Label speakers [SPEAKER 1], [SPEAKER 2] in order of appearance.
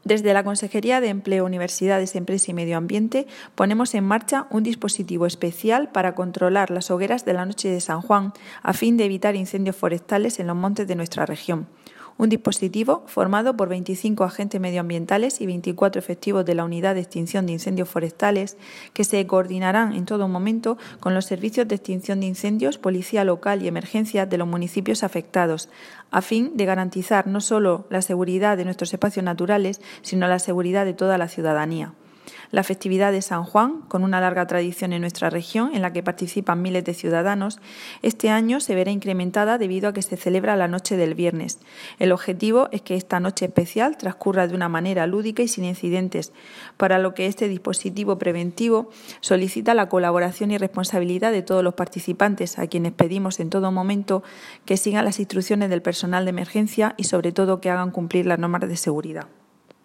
[SPEAKER 1] Desde la Consejería de Empleo, Universidades, Empresa y Medio Ambiente ponemos en marcha un dispositivo especial para controlar las hogueras de la noche de San Juan a fin de evitar incendios forestales en los montes de nuestra región. Un dispositivo formado por 25 agentes medioambientales y 24 efectivos de la Unidad de Extinción de Incendios Forestales que se coordinarán en todo momento con los servicios de extinción de incendios, policía local y emergencias de los municipios afectados, a fin de garantizar no solo la seguridad de nuestros espacios naturales, sino la seguridad de toda la ciudadanía. La festividad de San Juan, con una larga tradición en nuestra región en la que participan miles de ciudadanos, este año se verá incrementada debido a que se celebra la noche del viernes. El objetivo es que esta noche especial transcurra de una manera lúdica y sin incidentes, para lo que este dispositivo preventivo solicita la colaboración y responsabilidad de todos los participantes, a quienes pedimos en todo momento que sigan las instrucciones del personal de emergencia y sobre todo que hagan cumplir las normas de seguridad.